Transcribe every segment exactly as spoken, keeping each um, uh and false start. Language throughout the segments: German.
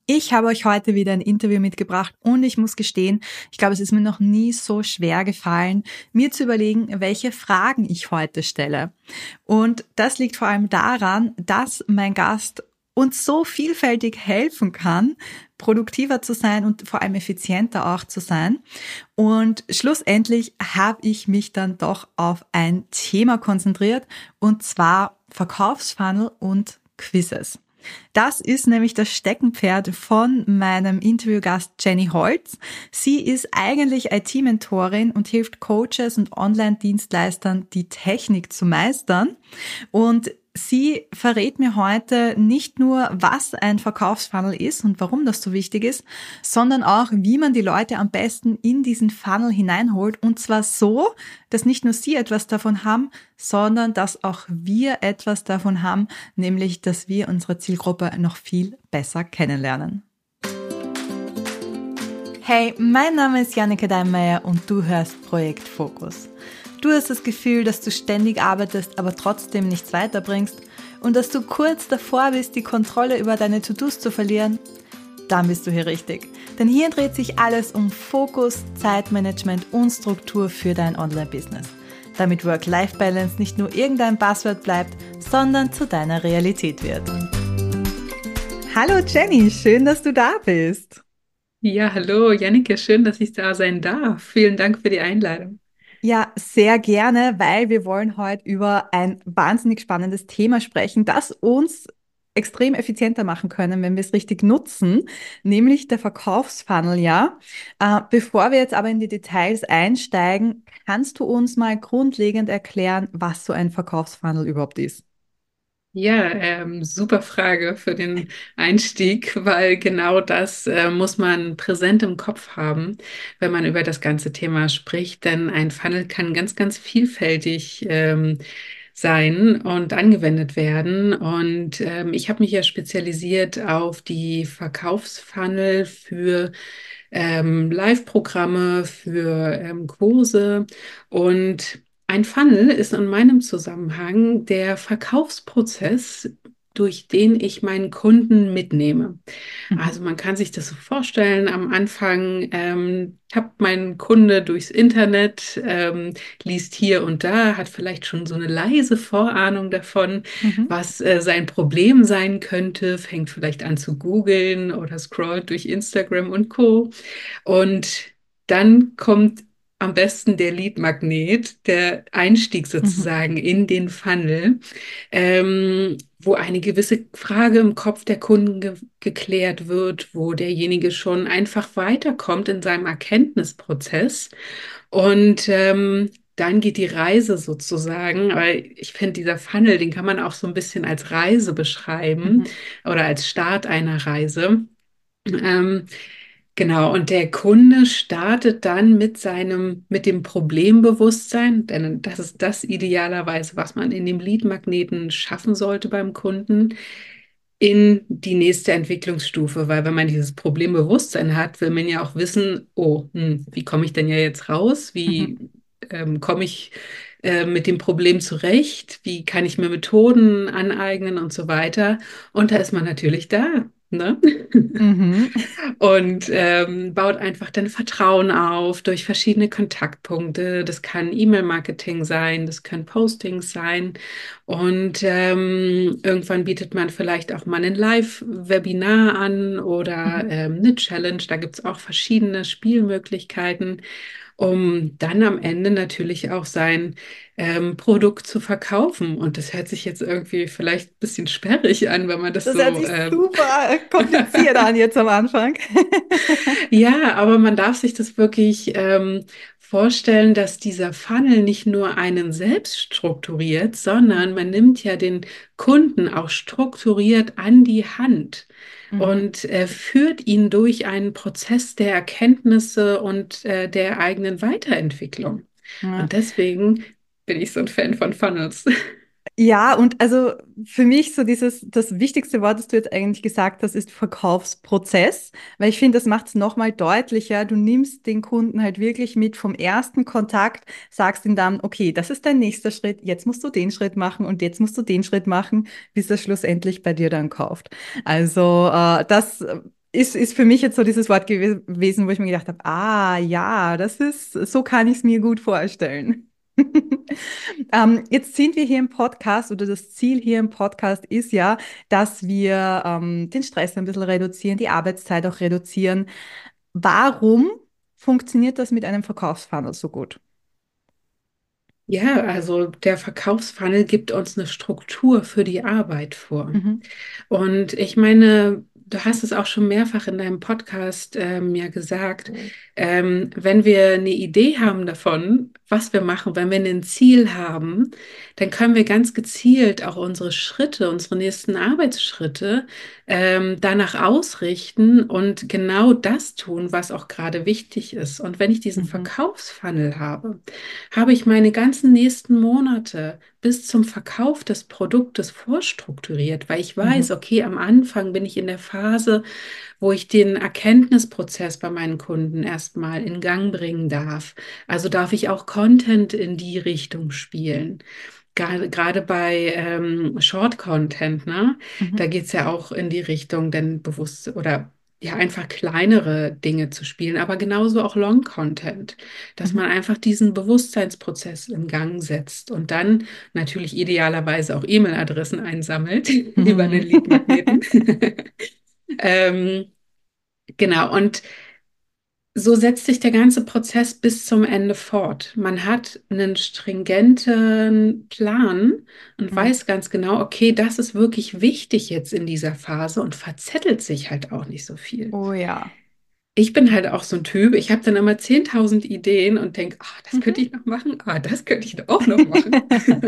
Ich habe euch heute wieder ein Interview mitgebracht und ich muss gestehen, ich glaube, es ist mir noch nie so schwer gefallen, mir zu überlegen, welche Fragen ich heute stelle. Und das liegt vor allem daran, dass mein Gast uns so vielfältig helfen kann, produktiver zu sein und vor allem effizienter auch zu sein. Und schlussendlich habe ich mich dann doch auf ein Thema konzentriert, und zwar Verkaufsfunnel und Quizzes. Das ist nämlich das Steckenpferd von meinem Interviewgast Jenny Holz. Sie ist eigentlich I T-Mentorin und hilft Coaches und Online-Dienstleistern, die Technik zu meistern. Und sie verrät mir heute nicht nur, was ein Verkaufsfunnel ist und warum das so wichtig ist, sondern auch, wie man die Leute am besten in diesen Funnel hineinholt. Und zwar so, dass nicht nur sie etwas davon haben, sondern dass auch wir etwas davon haben, nämlich, dass wir unsere Zielgruppe noch viel besser kennenlernen. Hey, mein Name ist Janneke Deinmeier und du hörst Projekt Fokus. Du hast das Gefühl, dass du ständig arbeitest, aber trotzdem nichts weiterbringst und dass du kurz davor bist, die Kontrolle über deine To-Dos zu verlieren? Dann bist du hier richtig. Denn hier dreht sich alles um Fokus, Zeitmanagement und Struktur für dein Online-Business. Damit Work-Life-Balance nicht nur irgendein Buzzword bleibt, sondern zu deiner Realität wird. Hallo Jenny, schön, dass du da bist. Ja, hallo, Janneke, schön, dass ich da sein darf. Vielen Dank für die Einladung. Ja, sehr gerne, weil wir wollen heute über ein wahnsinnig spannendes Thema sprechen, das uns extrem effizienter machen können, wenn wir es richtig nutzen, nämlich der Verkaufsfunnel, ja. Äh, bevor wir jetzt aber in die Details einsteigen, kannst du uns mal grundlegend erklären, was so ein Verkaufsfunnel überhaupt ist? Ja, ähm, super Frage für den Einstieg, weil genau das äh, muss man präsent im Kopf haben, wenn man über das ganze Thema spricht. Denn ein Funnel kann ganz, ganz vielfältig ähm, sein und angewendet werden. Und ähm, ich habe mich ja spezialisiert auf die Verkaufsfunnel für ähm, Live-Programme, für ähm, Kurse und ein Funnel ist in meinem Zusammenhang der Verkaufsprozess, durch den ich meinen Kunden mitnehme. Mhm. Also man kann sich das so vorstellen, am Anfang ähm, tappt mein Kunde durchs Internet, ähm, liest hier und da, hat vielleicht schon so eine leise Vorahnung davon, Mhm. was äh, sein Problem sein könnte, fängt vielleicht an zu googeln oder scrollt durch Instagram und Co. Und dann kommt am besten der Lead-Magnet, der Einstieg Mhm. sozusagen in den Funnel, ähm, wo eine gewisse Frage im Kopf der Kunden ge geklärt wird, wo derjenige schon einfach weiterkommt in seinem Erkenntnisprozess. Und ähm, dann geht die Reise sozusagen, weil ich finde, dieser Funnel, den kann man auch so ein bisschen als Reise beschreiben Mhm. oder als Start einer Reise. Ähm, Genau, und der Kunde startet dann mit seinem, mit dem Problembewusstsein, denn das ist das idealerweise, was man in dem Lead-Magneten schaffen sollte beim Kunden, in die nächste Entwicklungsstufe, weil wenn man dieses Problembewusstsein hat, will man ja auch wissen, oh, hm, wie komme ich denn ja jetzt raus? Mhm. Wie ähm, komme ich äh, mit dem Problem zurecht? Wie kann ich mir Methoden aneignen und so weiter? Und da ist man natürlich da. Ne? Mhm. Und ähm, baut einfach dann Vertrauen auf durch verschiedene Kontaktpunkte. Das kann E-Mail-Marketing sein, das können Postings sein. Und ähm, irgendwann bietet man vielleicht auch mal ein Live-Webinar an oder Mhm. ähm, eine Challenge. Da gibt es auch verschiedene Spielmöglichkeiten, um dann am Ende natürlich auch sein ähm, Produkt zu verkaufen. Und das hört sich jetzt irgendwie vielleicht ein bisschen sperrig an, wenn man das Das hört so sich ähm, super kompliziert an jetzt am Anfang. ja, aber man darf sich das wirklich ähm, vorstellen, dass dieser Funnel nicht nur einen selbst strukturiert, sondern man nimmt ja den Kunden auch strukturiert an die Hand Mhm. und äh, führt ihn durch einen Prozess der Erkenntnisse und äh, der eigenen Weiterentwicklung. Ja. Und deswegen bin ich so ein Fan von Funnels. Ja, und also für mich so dieses, das wichtigste Wort, das du jetzt eigentlich gesagt hast, ist Verkaufsprozess, weil ich finde, das macht es nochmal deutlicher. Du nimmst den Kunden halt wirklich mit vom ersten Kontakt, sagst ihm dann, okay, das ist dein nächster Schritt, jetzt musst du den Schritt machen und jetzt musst du den Schritt machen, bis er schlussendlich bei dir dann kauft. Also äh, das ist, ist für mich jetzt so dieses Wort gew- gewesen, wo ich mir gedacht habe, ah ja, das ist, so kann ich es mir gut vorstellen. Ähm, jetzt sind wir hier im Podcast oder das Ziel hier im Podcast ist ja, dass wir ähm, den Stress ein bisschen reduzieren, die Arbeitszeit auch reduzieren. Warum funktioniert das mit einem Verkaufsfunnel so gut? Ja, also der Verkaufsfunnel gibt uns eine Struktur für die Arbeit vor. Mhm. Und ich meine, du hast es auch schon mehrfach in deinem Podcast ähm, ja gesagt, ähm, wenn wir eine Idee haben davon, was wir machen, wenn wir ein Ziel haben, dann können wir ganz gezielt auch unsere Schritte, unsere nächsten Arbeitsschritte ähm, danach ausrichten und genau das tun, was auch gerade wichtig ist. Und wenn ich diesen Mhm. Verkaufsfunnel habe, habe ich meine ganzen nächsten Monate bis zum Verkauf des Produktes vorstrukturiert, weil ich weiß, Mhm. okay, am Anfang bin ich in der Phase, wo ich den Erkenntnisprozess bei meinen Kunden erstmal in Gang bringen darf. Also darf ich auch Content in die Richtung spielen. Gerade gerade bei ähm, Short Content, ne? Da Mhm. geht es ja auch in die Richtung, denn bewusst oder ja, einfach kleinere Dinge zu spielen, aber genauso auch Long Content, dass Mhm. man einfach diesen Bewusstseinsprozess in Gang setzt und dann natürlich idealerweise auch E-Mail-Adressen einsammelt über einen Mhm. Lead-Magneten. Ähm, genau, und so setzt sich der ganze Prozess bis zum Ende fort. Man hat einen stringenten Plan und Mhm. weiß ganz genau, okay, das ist wirklich wichtig jetzt in dieser Phase und verzettelt sich halt auch nicht so viel. Oh ja. Ich bin halt auch so ein Typ, ich habe dann immer zehntausend Ideen und denke, ah, das könnte Mhm. ich noch machen, ah, das könnte ich auch noch machen.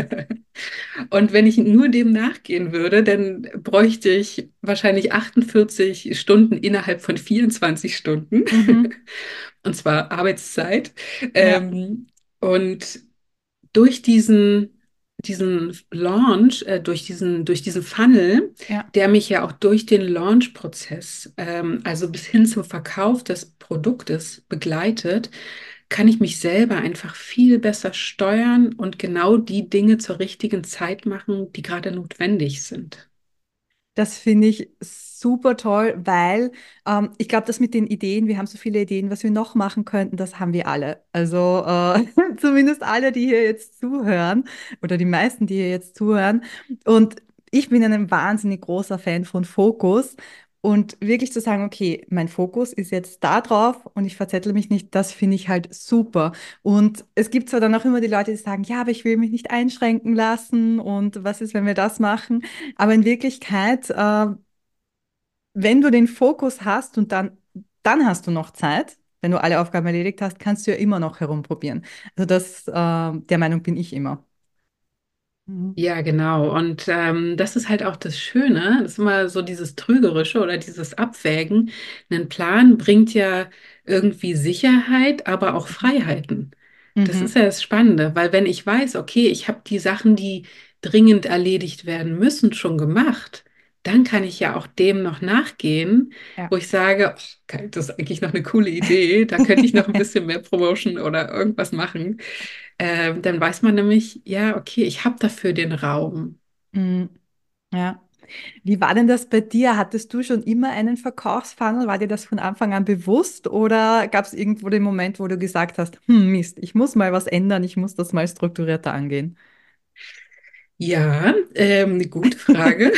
Und wenn ich nur dem nachgehen würde, dann bräuchte ich wahrscheinlich achtundvierzig Stunden innerhalb von vierundzwanzig Stunden. Mhm. Und zwar Arbeitszeit. Ja, Ähm, und durch diesen, diesen Launch, äh, durch diesen, durch diesen Funnel, ja. der mich ja auch durch den Launch-Prozess, ähm, also bis hin zum Verkauf des Produktes begleitet, kann ich mich selber einfach viel besser steuern und genau die Dinge zur richtigen Zeit machen, die gerade notwendig sind. Das finde ich super toll, weil ähm, ich glaube, das mit den Ideen, wir haben so viele Ideen, was wir noch machen könnten, das haben wir alle. Also äh, zumindest alle, die hier jetzt zuhören oder die meisten, die hier jetzt zuhören. Und ich bin ein wahnsinnig großer Fan von Fokus und wirklich zu sagen, okay, mein Fokus ist jetzt da drauf und ich verzettel mich nicht, das finde ich halt super. Und es gibt zwar dann auch immer die Leute, die sagen, ja, aber ich will mich nicht einschränken lassen und was ist, wenn wir das machen? Aber in Wirklichkeit, äh, wenn du den Fokus hast und dann, dann hast du noch Zeit, wenn du alle Aufgaben erledigt hast, kannst du ja immer noch herumprobieren. Also das, äh, der Meinung bin ich immer. Mhm. Ja, genau. Und ähm, das ist halt auch das Schöne, das ist immer so dieses Trügerische oder dieses Abwägen. Ein Plan bringt ja irgendwie Sicherheit, aber auch Freiheiten. Das ist Mhm. ja das Spannende, weil wenn ich weiß, okay, ich habe die Sachen, die dringend erledigt werden müssen, schon gemacht, dann kann ich ja auch dem noch nachgehen, Ja. wo ich sage, oh, geil, das ist eigentlich noch eine coole Idee, da könnte ich noch ein bisschen mehr Promotion oder irgendwas machen. Ähm, dann weiß man nämlich, ja, okay, ich habe dafür den Raum. Mhm. Ja. Wie war denn das bei dir? Hattest du schon immer einen Verkaufsfunnel? War dir das von Anfang an bewusst oder gab es irgendwo den Moment, wo du gesagt hast, hm, Mist, ich muss mal was ändern, ich muss das mal strukturierter angehen? Ja, ähm, eine gute Frage.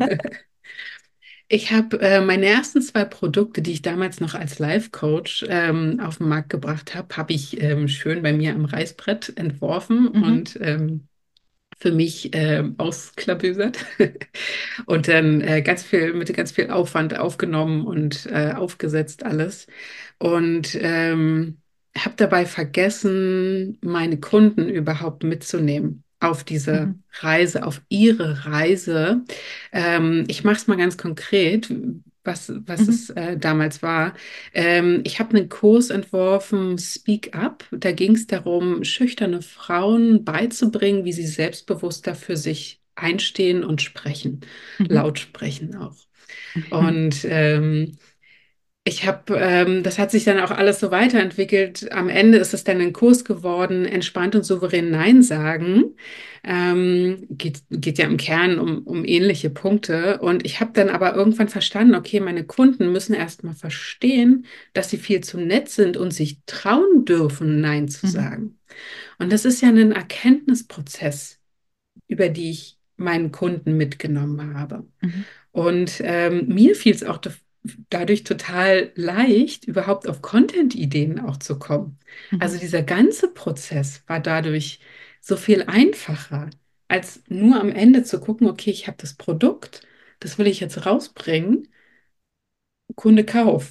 Ich habe äh, meine ersten zwei Produkte, die ich damals noch als Life-Coach ähm, auf den Markt gebracht habe, habe ich ähm, schön bei mir am Reißbrett entworfen Mhm. und ähm, für mich ähm, ausklabüsert und dann äh, ganz viel mit ganz viel Aufwand aufgenommen und äh, aufgesetzt alles und ähm, habe dabei vergessen, meine Kunden überhaupt mitzunehmen auf diese Mhm. Reise, auf ihre Reise. Ähm, ich mache es mal ganz konkret. Was, was Mhm. es äh, damals war. Ähm, ich habe einen Kurs entworfen, Speak Up. Da ging es darum, schüchterne Frauen beizubringen, wie sie selbstbewusster für sich einstehen und sprechen, Mhm. laut sprechen auch. Mhm. Und ähm, Ich habe, ähm, das hat sich dann auch alles so weiterentwickelt. Am Ende ist es dann ein Kurs geworden, entspannt und souverän Nein sagen. Ähm, geht, geht ja im Kern um, um ähnliche Punkte. Und ich habe dann aber irgendwann verstanden, okay, meine Kunden müssen erst mal verstehen, dass sie viel zu nett sind und sich trauen dürfen, Nein zu Mhm. sagen. Und das ist ja ein Erkenntnisprozess, über die ich meinen Kunden mitgenommen habe. Mhm. Und ähm, mir fiel es auch dadurch total leicht, überhaupt auf Content-Ideen auch zu kommen. Also Mhm. dieser ganze Prozess war dadurch so viel einfacher, als nur am Ende zu gucken, okay, ich habe das Produkt, das will ich jetzt rausbringen, Kunde kauf.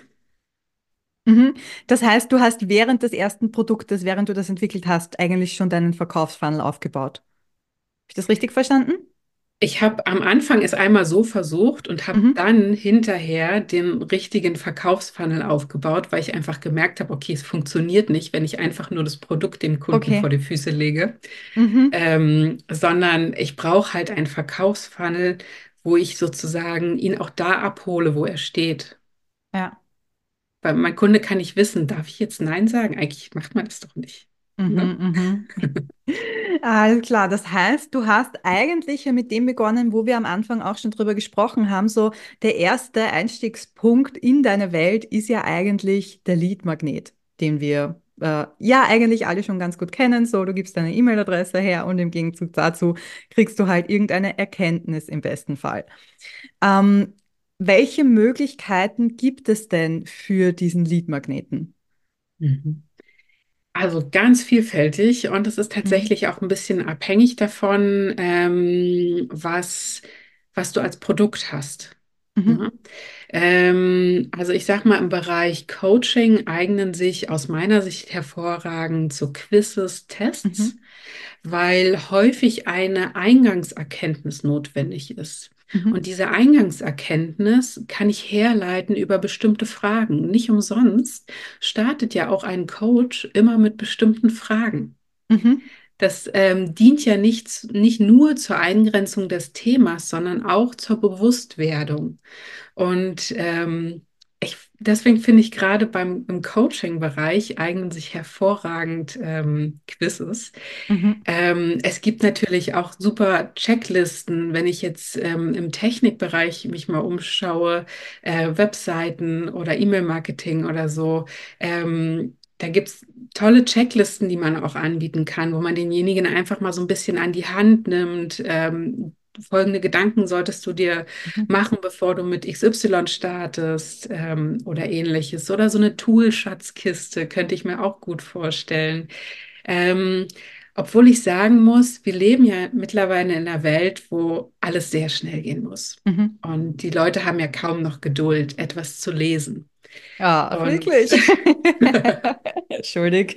Mhm. Das heißt, du hast während des ersten Produktes, während du das entwickelt hast, eigentlich schon deinen Verkaufsfunnel aufgebaut. Habe ich das richtig verstanden? Ich habe am Anfang es einmal so versucht und habe Mhm. dann hinterher den richtigen Verkaufsfunnel aufgebaut, weil ich einfach gemerkt habe, okay, es funktioniert nicht, wenn ich einfach nur das Produkt dem Kunden vor Okay. die Füße lege, Mhm. ähm, sondern ich brauche halt einen Verkaufsfunnel, wo ich sozusagen ihn auch da abhole, wo er steht. Ja. Weil mein Kunde kann nicht wissen, darf ich jetzt Nein sagen? Eigentlich macht man das doch nicht. Ne? Mhm, mhm. Alles klar. Das heißt, du hast eigentlich ja mit dem begonnen, wo wir am Anfang auch schon drüber gesprochen haben. So, der erste Einstiegspunkt in deine Welt ist ja eigentlich der Lead-Magnet, den wir äh, ja eigentlich alle schon ganz gut kennen. So, du gibst deine E-Mail-Adresse her und im Gegenzug dazu kriegst du halt irgendeine Erkenntnis im besten Fall. Ähm, welche Möglichkeiten gibt es denn für diesen Lead-Magneten? Mhm. Also ganz vielfältig und es ist Mhm. tatsächlich auch ein bisschen abhängig davon, ähm, was, was du als Produkt hast. Mhm. Ne? Ähm, also ich sag mal, im Bereich Coaching eignen sich aus meiner Sicht hervorragend so Quizzes, Tests, Mhm. weil häufig eine Eingangserkenntnis notwendig ist. Und Mhm. diese Eingangserkenntnis kann ich herleiten über bestimmte Fragen. Nicht umsonst startet ja auch ein Coach immer mit bestimmten Fragen. Mhm. Das ähm, dient ja nicht, nicht nur zur Eingrenzung des Themas, sondern auch zur Bewusstwerdung. Und ähm, ich, deswegen finde ich gerade beim im Coaching-Bereich eignen sich hervorragend ähm, Quizzes. Mhm. Ähm, es gibt natürlich auch super Checklisten, wenn ich jetzt ähm, im Technikbereich mich mal umschaue, äh, Webseiten oder E-Mail-Marketing oder so. Ähm, da gibt es tolle Checklisten, die man auch anbieten kann, wo man denjenigen einfach mal so ein bisschen an die Hand nimmt. Ähm, folgende Gedanken solltest du dir Mhm. machen, bevor du mit X Y startest, ähm, oder ähnliches. Oder so eine Tool-Schatzkiste könnte ich mir auch gut vorstellen. Ähm, obwohl ich sagen muss, wir leben ja mittlerweile in einer Welt, wo alles sehr schnell gehen muss. Mhm. Und die Leute haben ja kaum noch Geduld, etwas zu lesen. Ja, Und wirklich. Entschuldig.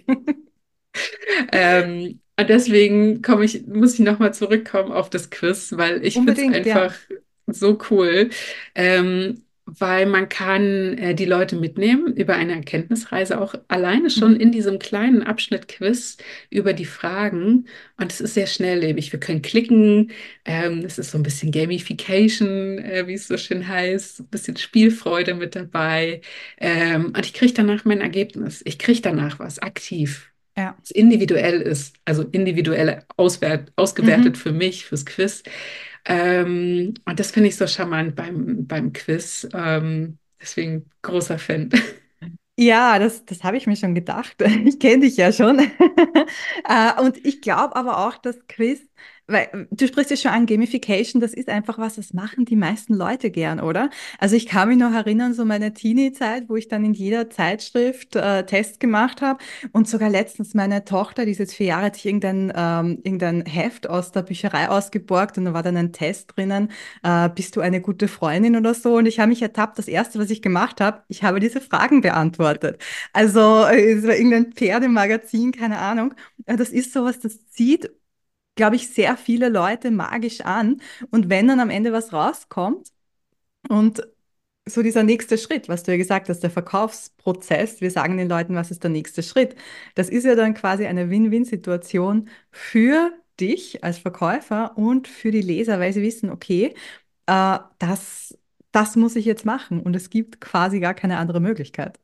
Ähm, und deswegen komme ich, muss ich nochmal zurückkommen auf das Quiz, weil ich finde es Unbedingt, ja. einfach so cool, ähm, weil man kann äh, die Leute mitnehmen über eine Erkenntnisreise, auch alleine schon Mhm. in diesem kleinen Abschnitt Quiz über die Fragen. Und es ist sehr schnelllebig. Wir können klicken, ähm, es ist so ein bisschen Gamification, äh, wie es so schön heißt, ein bisschen Spielfreude mit dabei. Ähm, und ich kriege danach mein Ergebnis. Ich kriege danach was aktiv Ja. es individuell ist, also individuell auswert, ausgewertet Mhm. für mich, fürs Quiz. Ähm, und das finde ich so charmant beim, beim Quiz. Ähm, deswegen großer Fan. Ja, das, das habe ich mir schon gedacht. Ich kenne dich ja schon. Äh, Und ich glaube aber auch, dass Quiz, weil äh, du sprichst ja schon an Gamification, das ist einfach was, das machen die meisten Leute gern, oder? Also ich kann mich noch erinnern, so meine Teenie-Zeit, wo ich dann in jeder Zeitschrift äh, Tests gemacht habe und sogar letztens meine Tochter, die ist jetzt vier Jahre, hat sich irgendein, ähm, irgendein Heft aus der Bücherei ausgeborgt und da war dann ein Test drinnen, äh, bist du eine gute Freundin oder so? Und ich habe mich ertappt, das Erste, was ich gemacht habe, ich habe diese Fragen beantwortet. Also äh, es war irgendein Pferdemagazin, keine Ahnung. Äh, Das ist sowas, das zieht, glaube ich, sehr viele Leute magisch an. Und wenn dann am Ende was rauskommt und so dieser nächste Schritt, was du ja gesagt hast, der Verkaufsprozess, wir sagen den Leuten, was ist der nächste Schritt, das ist ja dann quasi eine Win-Win-Situation für dich als Verkäufer und für die Leser, weil sie wissen, okay, äh, das das muss ich jetzt machen und es gibt quasi gar keine andere Möglichkeit.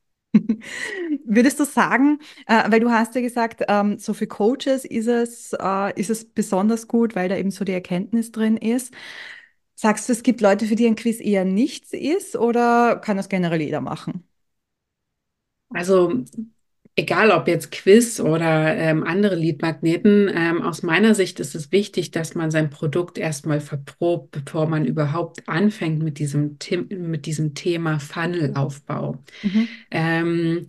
Würdest du sagen, äh, weil du hast ja gesagt, ähm, so für Coaches ist es, äh, ist es besonders gut, weil da eben so die Erkenntnis drin ist. Sagst du, es gibt Leute, für die ein Quiz eher nichts ist oder kann das generell jeder machen? Also egal ob jetzt Quiz oder ähm, andere Leadmagneten, ähm, aus meiner Sicht ist es wichtig, dass man sein Produkt erstmal verprobt, bevor man überhaupt anfängt mit diesem, Tim mit diesem Thema Funnelaufbau. Mhm, Ähm,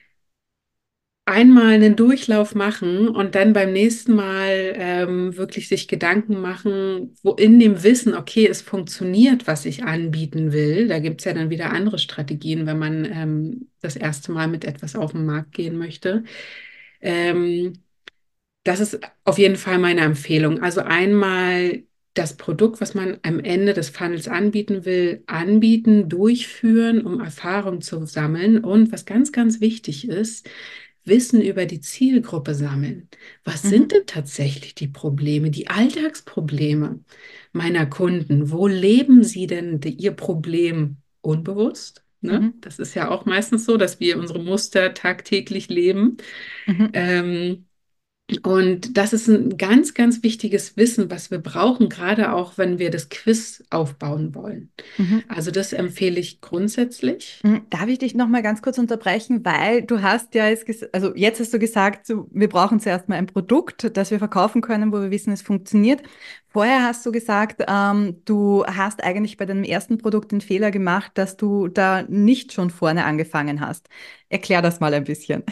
Einmal einen Durchlauf machen und dann beim nächsten Mal ähm, wirklich sich Gedanken machen, wo in dem Wissen, okay, es funktioniert, was ich anbieten will. Da gibt es ja dann wieder andere Strategien, wenn man ähm, das erste Mal mit etwas auf den Markt gehen möchte. Ähm, Das ist auf jeden Fall meine Empfehlung. Also einmal das Produkt, was man am Ende des Funnels anbieten will, anbieten, durchführen, um Erfahrung zu sammeln. Und was ganz, ganz wichtig ist, Wissen über die Zielgruppe sammeln. Was sind mhm, denn tatsächlich die Probleme, die Alltagsprobleme meiner Kunden? Wo leben sie denn die- ihr Problem unbewusst? Ne? mhm, Das ist ja auch meistens so, dass wir unsere Muster tagtäglich leben. mhm, Ähm, und das ist ein ganz, ganz wichtiges Wissen, was wir brauchen, gerade auch, wenn wir das Quiz aufbauen wollen. mhm. Also das empfehle ich grundsätzlich. Mhm. Darf ich dich noch mal ganz kurz unterbrechen, weil du hast ja jetzt, ges- also jetzt hast du gesagt, so, wir brauchen zuerst mal ein Produkt, das wir verkaufen können, wo wir wissen, es funktioniert. Vorher hast du gesagt, ähm, du hast eigentlich bei deinem ersten Produkt den Fehler gemacht, dass du da nicht schon vorne angefangen hast. Erklär das mal ein bisschen.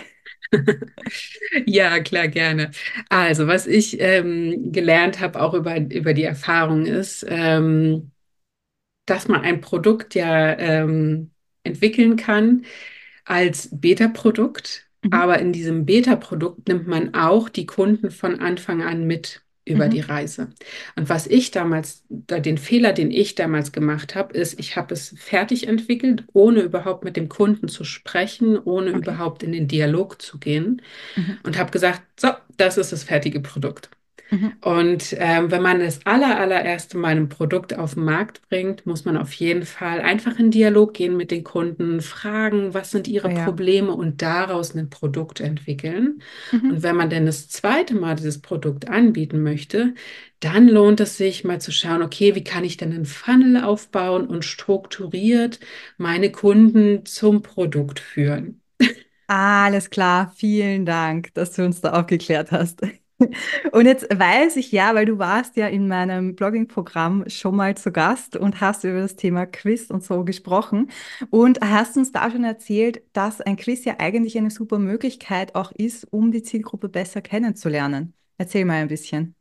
Ja, klar, gerne. Also, was ich ähm, gelernt habe, auch über, über die Erfahrung ist, ähm, dass man ein Produkt ja ähm, entwickeln kann als Beta-Produkt, Mhm. aber in diesem Beta-Produkt nimmt man auch die Kunden von Anfang an mit über die Mhm. Reise. Und was ich damals, da den Fehler, den ich damals gemacht habe, ist, ich habe es fertig entwickelt, ohne überhaupt mit dem Kunden zu sprechen, ohne Okay. überhaupt in den Dialog zu gehen Mhm. und habe gesagt, so, das ist das fertige Produkt. Mhm. Und ähm, wenn man das aller, allererste Mal ein Produkt auf den Markt bringt, muss man auf jeden Fall einfach in Dialog gehen mit den Kunden, fragen, was sind Oh ihre ja. Probleme und daraus ein Produkt entwickeln. Und Mhm. wenn man denn das zweite Mal dieses Produkt anbieten möchte, dann lohnt es sich mal zu schauen, okay, wie kann ich denn einen Funnel aufbauen und strukturiert meine Kunden zum Produkt führen. Alles klar, vielen Dank, dass du uns da aufgeklärt hast. Und jetzt weiß ich ja, weil du warst ja in meinem Blogging-Programm schon mal zu Gast und hast über das Thema Quiz und so gesprochen und hast uns da schon erzählt, dass ein Quiz ja eigentlich eine super Möglichkeit auch ist, um die Zielgruppe besser kennenzulernen. Erzähl mal ein bisschen.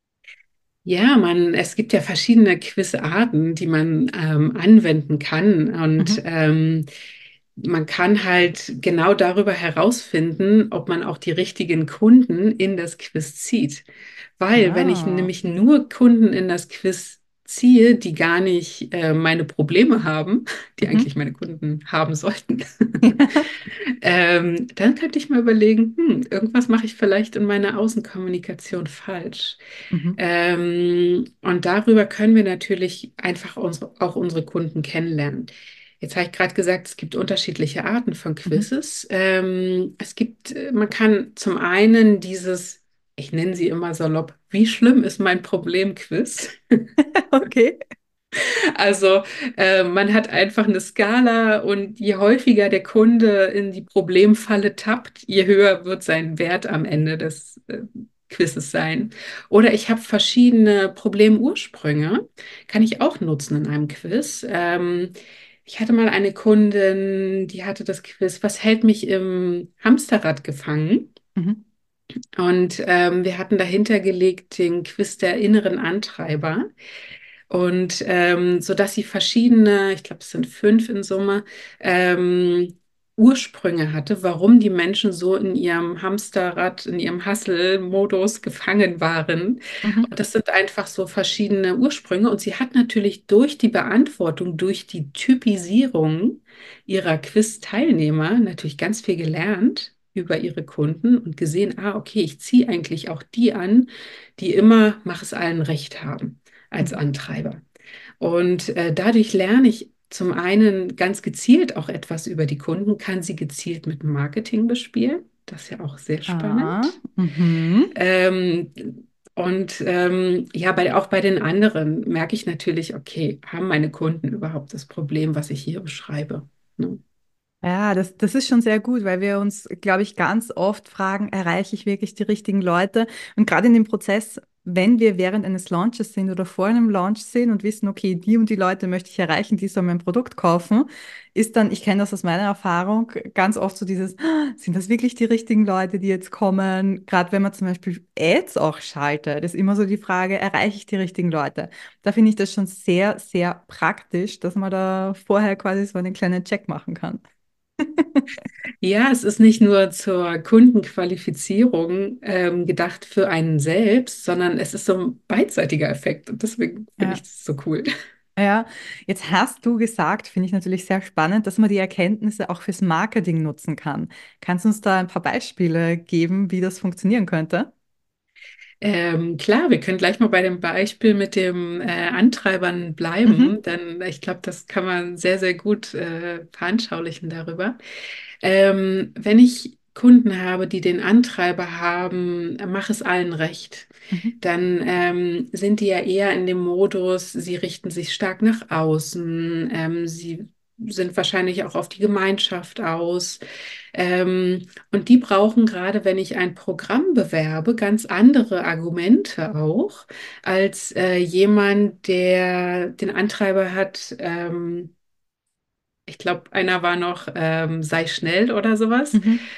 Ja, man, es gibt ja verschiedene Quizarten, die man ähm, anwenden kann. Und Mhm. ähm, man kann halt genau darüber herausfinden, ob man auch die richtigen Kunden in das Quiz zieht. Weil wenn ich Ah. nämlich nur Kunden in das Quiz ziehe, die gar nicht äh, meine Probleme haben, die eigentlich Mhm. meine Kunden haben sollten, ähm, dann könnte ich mal überlegen, hm, irgendwas mache ich vielleicht in meiner Außenkommunikation falsch. Mhm. Ähm, und darüber können wir natürlich einfach unsere, auch unsere Kunden kennenlernen. Jetzt habe ich gerade gesagt, es gibt unterschiedliche Arten von Mhm. Quizzes. Ähm, es gibt, äh, man kann zum einen dieses, ich nenne sie immer salopp, wie schlimm ist mein Problem-Quiz? Okay. Also äh, man hat einfach eine Skala und je häufiger der Kunde in die Problemfalle tappt, je höher wird sein Wert am Ende des äh, Quizzes sein. Oder ich habe verschiedene Problemursprünge, kann ich auch nutzen in einem Quiz. Ähm, ich hatte mal eine Kundin, die hatte das Quiz, was hält mich im Hamsterrad gefangen? Mhm. Und ähm, wir hatten dahinter gelegt den Quiz der inneren Antreiber. Und ähm, so dass sie verschiedene, ich glaube, es sind fünf in Summe, ähm, Ursprünge hatte, warum die Menschen so in ihrem Hamsterrad, in ihrem Hustle-Modus gefangen waren. Mhm. Und das sind einfach so verschiedene Ursprünge. Und sie hat natürlich durch die Beantwortung, durch die Typisierung ihrer Quiz-Teilnehmer natürlich ganz viel gelernt über ihre Kunden und gesehen, ah, okay, ich ziehe eigentlich auch die an, die immer, mach es allen recht haben als Mhm. Antreiber. Und äh, dadurch lerne ich zum einen ganz gezielt auch etwas über die Kunden, kann sie gezielt mit Marketing bespielen. Das ist ja auch sehr Ah, spannend. mhm. Ähm, und ähm, ja, bei, auch bei den anderen merke ich natürlich, okay, haben meine Kunden überhaupt das Problem, was ich hier beschreibe? Ne? Ja, das, das ist schon sehr gut, weil wir uns, glaube ich, ganz oft fragen, erreiche ich wirklich die richtigen Leute? Und gerade in dem Prozess, wenn wir während eines Launches sind oder vor einem Launch sind und wissen, okay, die und die Leute möchte ich erreichen, die sollen mein Produkt kaufen, ist dann, ich kenne das aus meiner Erfahrung, ganz oft so dieses, "Ah, sind das wirklich die richtigen Leute, die jetzt kommen? Gerade wenn man zum Beispiel Ads auch schaltet, ist immer so die Frage, erreiche ich die richtigen Leute? Da finde ich das schon sehr, sehr praktisch, dass man da vorher quasi so einen kleinen Check machen kann. Ja, es ist nicht nur zur Kundenqualifizierung ähm, gedacht für einen selbst, sondern es ist so ein beidseitiger Effekt und deswegen finde ich Ja. das so cool. Ja, jetzt hast du gesagt, finde ich natürlich sehr spannend, dass man die Erkenntnisse auch fürs Marketing nutzen kann. Kannst du uns da ein paar Beispiele geben, wie das funktionieren könnte? Ähm, klar, wir können gleich mal bei dem Beispiel mit dem äh, Antreibern bleiben, Mhm, denn ich glaube, das kann man sehr, sehr gut äh, veranschaulichen darüber. Ähm, wenn ich Kunden habe, die den Antreiber haben, äh, mach es allen recht, mhm, dann ähm, sind die ja eher in dem Modus, sie richten sich stark nach außen, ähm, sie sind wahrscheinlich auch auf die Gemeinschaft aus. Ähm, und die brauchen gerade, wenn ich ein Programm bewerbe, ganz andere Argumente auch als äh, jemand, der den Antreiber hat. Ähm, ich glaube, einer war noch, ähm, sei schnell oder sowas. mhm,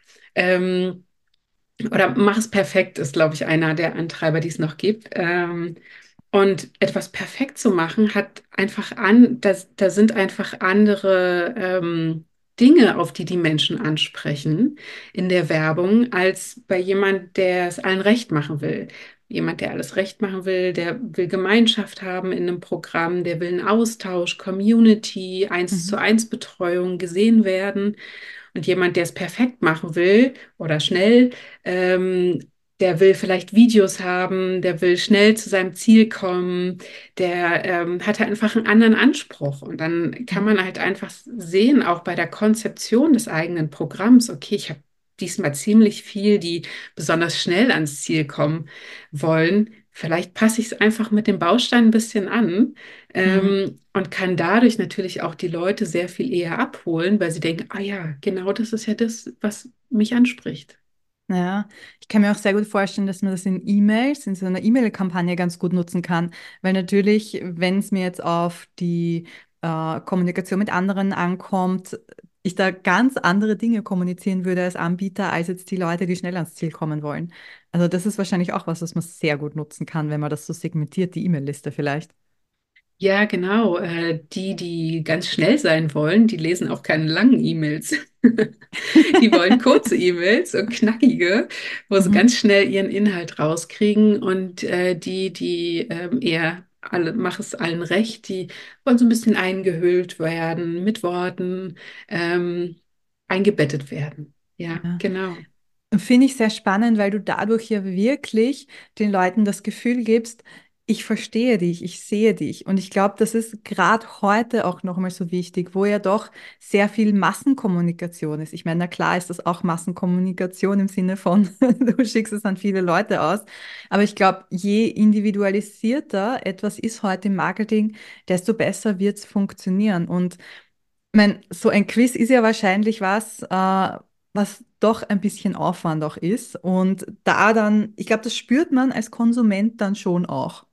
Ähm, oder mach es perfekt ist, glaube ich, einer der Antreiber, die es noch gibt. Ähm, und etwas perfekt zu machen, hat einfach an, das, da sind einfach andere ähm, Dinge, auf die die Menschen ansprechen in der Werbung, als bei jemand, der es allen recht machen will. Jemand, der alles recht machen will, der will Gemeinschaft haben in einem Programm, der will einen Austausch, Community, eins zu mhm, eins Betreuung, gesehen werden. Und jemand, der es perfekt machen will oder schnell, ähm, der will vielleicht Videos haben, der will schnell zu seinem Ziel kommen, der ähm, hat halt einfach einen anderen Anspruch. Und dann kann mhm, man halt einfach sehen, auch bei der Konzeption des eigenen Programms, okay, ich habe diesmal ziemlich viel, die besonders schnell ans Ziel kommen wollen. Vielleicht passe ich es einfach mit dem Baustein ein bisschen an, mhm. ähm, und kann dadurch natürlich auch die Leute sehr viel eher abholen, weil sie denken, ah ja, genau das ist ja das, was mich anspricht. Ja, ich kann mir auch sehr gut vorstellen, dass man das in E-Mails, in so einer E-Mail-Kampagne ganz gut nutzen kann, weil natürlich, wenn es mir jetzt auf die äh, Kommunikation mit anderen ankommt, ich da ganz andere Dinge kommunizieren würde als Anbieter, als jetzt die Leute, die schnell ans Ziel kommen wollen. Also das ist wahrscheinlich auch was, was man sehr gut nutzen kann, wenn man das so segmentiert, die E-Mail-Liste vielleicht. Ja, genau. Äh, die, die ganz schnell sein wollen, die lesen auch keine langen E-Mails. Die wollen kurze E-Mails und knackige, wo sie Mhm. ganz schnell ihren Inhalt rauskriegen. Und äh, die, die ähm, eher alle, mach es allen recht, die wollen so ein bisschen eingehüllt werden mit Worten, ähm, eingebettet werden. Ja, Ja. genau. Finde ich sehr spannend, weil du dadurch ja wirklich den Leuten das Gefühl gibst, ich verstehe dich, ich sehe dich. Und ich glaube, das ist gerade heute auch nochmal so wichtig, wo ja doch sehr viel Massenkommunikation ist. Ich meine, na klar ist das auch Massenkommunikation im Sinne von, du schickst es an viele Leute aus. Aber ich glaube, je individualisierter etwas ist heute im Marketing, desto besser wird es funktionieren. Und ich meine, so ein Quiz ist ja wahrscheinlich was, äh, was doch ein bisschen Aufwand auch ist. Und da dann, ich glaube, das spürt man als Konsument dann schon auch.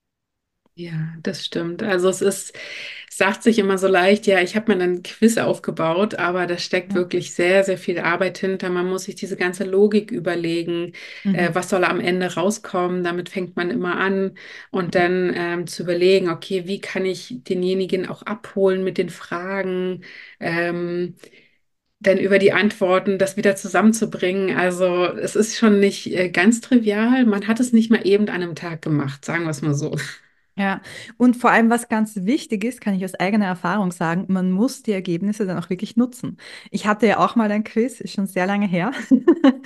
Ja, das stimmt. Also es ist, es sagt sich immer so leicht, ja, ich habe mir einen Quiz aufgebaut, aber da steckt Ja. wirklich sehr, sehr viel Arbeit hinter. Man muss sich diese ganze Logik überlegen, äh, Mhm. was soll am Ende rauskommen. Damit fängt man immer an und dann ähm, zu überlegen, okay, wie kann ich denjenigen auch abholen mit den Fragen, ähm, dann über die Antworten das wieder zusammenzubringen. Also es ist schon nicht äh, ganz trivial. Man hat es nicht mal eben an einem Tag gemacht, sagen wir es mal so. Ja, und vor allem, was ganz wichtig ist, kann ich aus eigener Erfahrung sagen, man muss die Ergebnisse dann auch wirklich nutzen. Ich hatte ja auch mal ein Quiz, ist schon sehr lange her.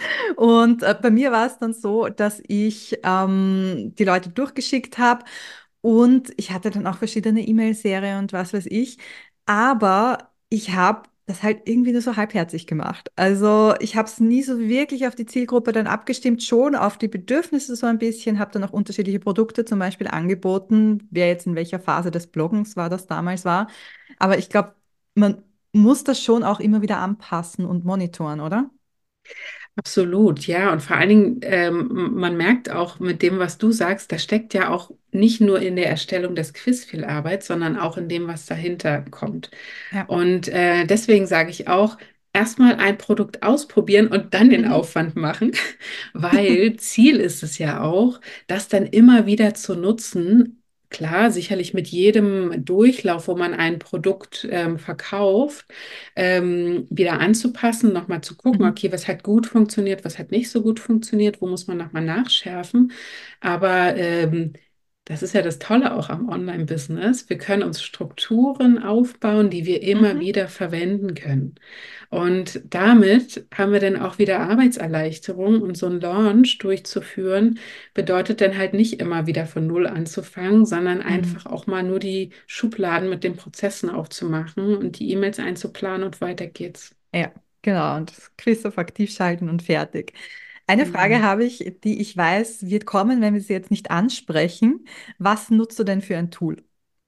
Und äh, bei mir war es dann so, dass ich ähm, die Leute durchgeschickt habe. Und ich hatte dann auch verschiedene E-Mail-Serien und was weiß ich. Aber ich habe das halt irgendwie nur so halbherzig gemacht. Also ich habe es nie so wirklich auf die Zielgruppe dann abgestimmt, schon auf die Bedürfnisse so ein bisschen, habe dann auch unterschiedliche Produkte zum Beispiel angeboten, wer jetzt in welcher Phase des Bloggens war, das damals war. Aber ich glaube, man muss das schon auch immer wieder anpassen und monitoren, oder? Absolut, ja. Und vor allen Dingen, ähm, man merkt auch mit dem, was du sagst, da steckt ja auch nicht nur in der Erstellung des Quiz viel Arbeit, sondern auch in dem, was dahinter kommt. Ja. Und äh, deswegen sage ich auch, erstmal ein Produkt ausprobieren und dann den Mhm. Aufwand machen, weil Ziel ist es ja auch, das dann immer wieder zu nutzen. Klar, sicherlich mit jedem Durchlauf, wo man ein Produkt ähm, verkauft, ähm, wieder anzupassen, nochmal zu gucken, Mhm. okay, was hat gut funktioniert, was hat nicht so gut funktioniert, wo muss man nochmal nachschärfen. Aber ähm, das ist ja das Tolle auch am Online-Business. Wir können uns Strukturen aufbauen, die wir immer Mhm. wieder verwenden können. Und damit haben wir dann auch wieder Arbeitserleichterung und so ein Launch durchzuführen, bedeutet dann halt nicht immer wieder von Null anzufangen, sondern Mhm. einfach auch mal nur die Schubladen mit den Prozessen aufzumachen und die E-Mails einzuplanen und weiter geht's. Ja, genau. Und das Quiz auf aktiv schalten und fertig. Eine Frage Genau. habe ich, die ich weiß, wird kommen, wenn wir sie jetzt nicht ansprechen. Was nutzt du denn für ein Tool?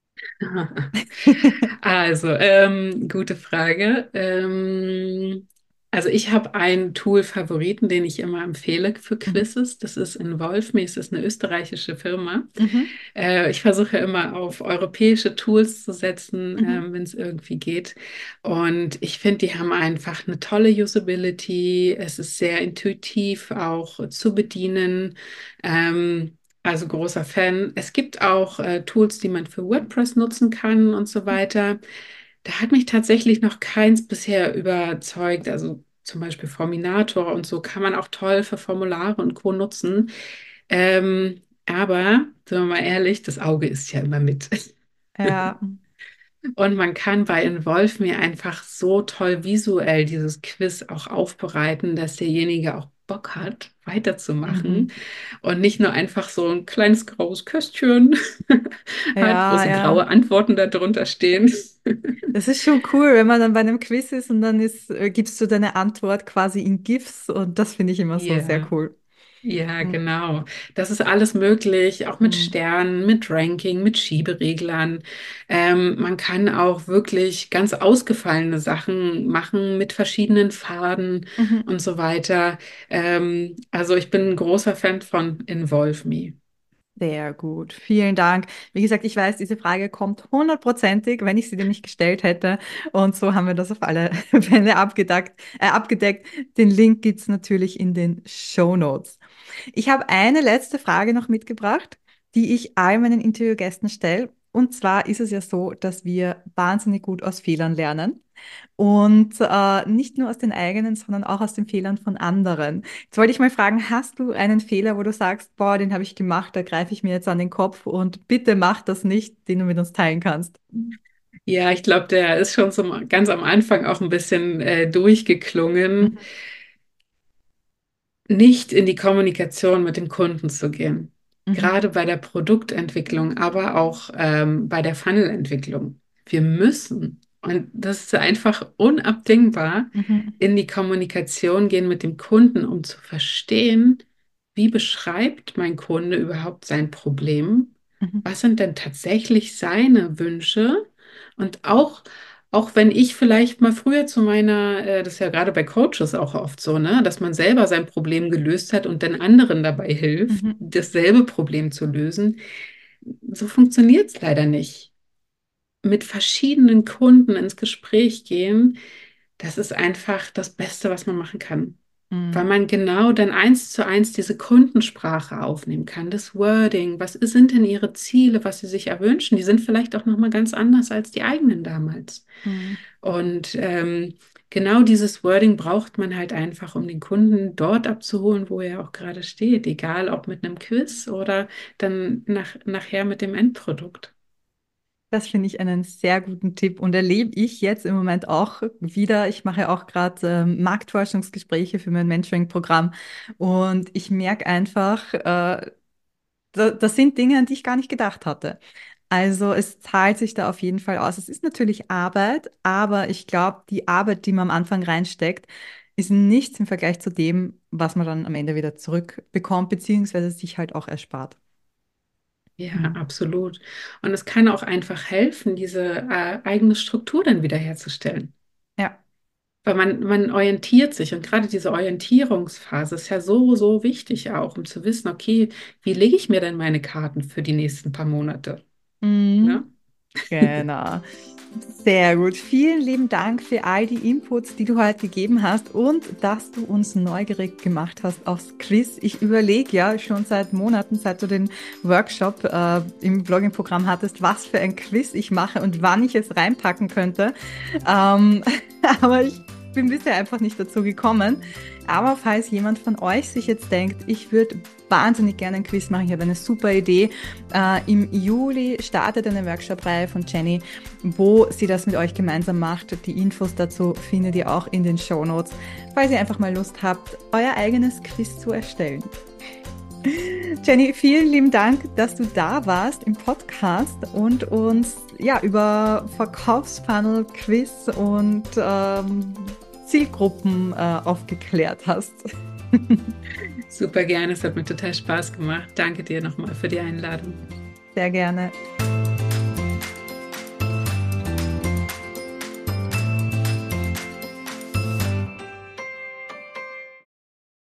Also, ähm, gute Frage. Ähm, also ich habe einen Tool-Favoriten, den ich immer empfehle für Mhm. Quizzes. Das ist Involve.me, es ist eine österreichische Firma. Mhm. Äh, ich versuche immer auf europäische Tools zu setzen, Mhm. ähm, wenn es irgendwie geht. Und ich finde, die haben einfach eine tolle Usability. Es ist sehr intuitiv auch zu bedienen. Ähm, also großer Fan. Es gibt auch äh, Tools, die man für WordPress nutzen kann und so weiter. Da hat mich tatsächlich noch keins bisher überzeugt. Also zum Beispiel Forminator und so kann man auch toll für Formulare und Co. nutzen. Ähm, aber, sind wir mal ehrlich, das Auge ist ja immer mit. Ja, Und man kann bei Involve mir einfach so toll visuell dieses Quiz auch aufbereiten, dass derjenige auch Bock hat, weiterzumachen mhm. und nicht nur einfach so ein kleines graues Köstchen hat, wo Ja, so ja. graue Antworten darunter stehen. Das ist schon cool, wenn man dann bei einem Quiz ist und dann ist, äh, gibst du deine Antwort quasi in GIFs und das finde ich immer so sehr Ja. cool. Ja, Mhm. genau. Das ist alles möglich, auch mit Mhm. Sternen, mit Ranking, mit Schiebereglern. Ähm, man kann auch wirklich ganz ausgefallene Sachen machen mit verschiedenen Farben Mhm. und so weiter. Ähm, also ich bin ein großer Fan von Involve Me. Sehr gut, vielen Dank. Wie gesagt, ich weiß, diese Frage kommt hundertprozentig, wenn ich sie dir nicht gestellt hätte. Und so haben wir das auf alle Fälle abgedeckt. Äh, abgedeckt. Den Link gibt's natürlich in den Show Notes. Ich habe eine letzte Frage noch mitgebracht, die ich all meinen Interviewgästen stelle. Und zwar ist es ja so, dass wir wahnsinnig gut aus Fehlern lernen. Und äh, nicht nur aus den eigenen, sondern auch aus den Fehlern von anderen. Jetzt wollte ich mal fragen, hast du einen Fehler, wo du sagst, boah, den habe ich gemacht, da greife ich mir jetzt an den Kopf und bitte mach das nicht, den du mit uns teilen kannst? Ja, ich glaube, der ist schon zum, ganz am Anfang auch ein bisschen äh, durchgeklungen, Mhm. nicht in die Kommunikation mit dem Kunden zu gehen. Mhm. Gerade bei der Produktentwicklung, aber auch ähm, bei der Funnelentwicklung. Wir müssen, und das ist einfach unabdingbar, Mhm. in die Kommunikation gehen mit dem Kunden, um zu verstehen, wie beschreibt mein Kunde überhaupt sein Problem? Mhm. Was sind denn tatsächlich seine Wünsche? Und auch auch wenn ich vielleicht mal früher zu meiner, äh, das ist ja gerade bei Coaches auch oft so, ne, dass man selber sein Problem gelöst hat und dann anderen dabei hilft, Mhm. dasselbe Problem zu lösen. So funktioniert es leider nicht. Mit verschiedenen Kunden ins Gespräch gehen, das ist einfach das Beste, was man machen kann. Weil Mhm. man genau dann eins zu eins diese Kundensprache aufnehmen kann, das Wording, was sind denn ihre Ziele, was sie sich erwünschen? Die sind vielleicht auch noch mal ganz anders als die eigenen damals. Mhm. Und ähm, genau dieses Wording braucht man halt einfach, um den Kunden dort abzuholen, wo er auch gerade steht, egal ob mit einem Quiz oder dann nach, nachher mit dem Endprodukt. Das finde ich einen sehr guten Tipp und erlebe ich jetzt im Moment auch wieder. Ich mache auch gerade ähm, Marktforschungsgespräche für mein Mentoring-Programm und ich merke einfach, äh, das sind Dinge, an die ich gar nicht gedacht hatte. Also es zahlt sich da auf jeden Fall aus. Es ist natürlich Arbeit, aber ich glaube, die Arbeit, die man am Anfang reinsteckt, ist nichts im Vergleich zu dem, was man dann am Ende wieder zurückbekommt, beziehungsweise sich halt auch erspart. Ja, absolut. Und es kann auch einfach helfen, diese äh, eigene Struktur dann wiederherzustellen. Ja. Weil man, man orientiert sich und gerade diese Orientierungsphase ist ja so, so wichtig auch, um zu wissen, okay, wie lege ich mir denn meine Karten für die nächsten paar Monate? Ne? Mhm. Genau. Sehr gut. Vielen lieben Dank für all die Inputs, die du heute gegeben hast und dass du uns neugierig gemacht hast aufs Quiz. Ich überlege ja schon seit Monaten, seit du den Workshop äh, im Blogging-Programm hattest, was für ein Quiz ich mache und wann ich es reinpacken könnte. Ähm, aber ich bin bisher einfach nicht dazu gekommen. Aber falls jemand von euch sich jetzt denkt, ich würde wahnsinnig gerne ein Quiz machen, ich habe eine super Idee. Äh, Im Juli startet eine Workshop-Reihe von Jenny, wo sie das mit euch gemeinsam macht. Die Infos dazu findet ihr auch in den Shownotes, falls ihr einfach mal Lust habt, euer eigenes Quiz zu erstellen. Jenny, vielen lieben Dank, dass du da warst im Podcast und uns ja über Verkaufsfunnel, Quiz und ähm, Zielgruppen äh, aufgeklärt hast. Super gerne, es hat mir total Spaß gemacht. Danke dir nochmal für die Einladung. Sehr gerne.